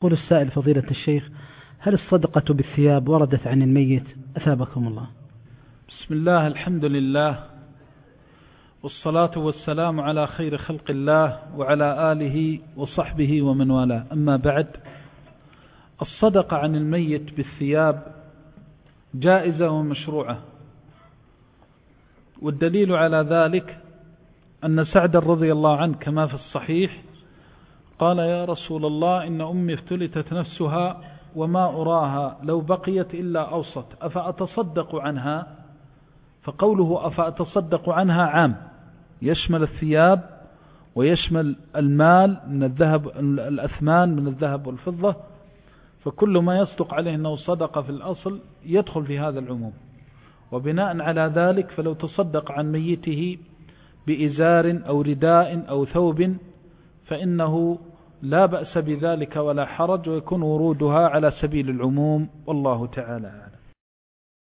يقول السائل فضيلة الشيخ: هل الصدقة بالثياب وردت عن الميت؟ أثابكم الله. بسم الله، الحمد لله، والصلاة والسلام على خير خلق الله وعلى آله وصحبه ومن والاه، أما بعد. الصدقة عن الميت بالثياب جائزة ومشروعة، والدليل على ذلك أن سعد رضي الله عنه كما في الصحيح قال: يا رسول الله، إن أمي افتلتت نفسها وما أراها لو بقيت إلا أوسط، أفأتصدق عنها؟ فقوله أفأتصدق عنها عام، يشمل الثياب ويشمل المال من الذهب، الأثمان من الذهب والفضة، فكل ما يصدق عليه أنه صدقة في الأصل يدخل في هذا العموم. وبناء على ذلك فلو تصدق عن ميته بإزار أو رداء أو ثوب فإنه لا بأس بذلك ولا حرج، ويكون ورودها على سبيل العموم، والله تعالى أعلم.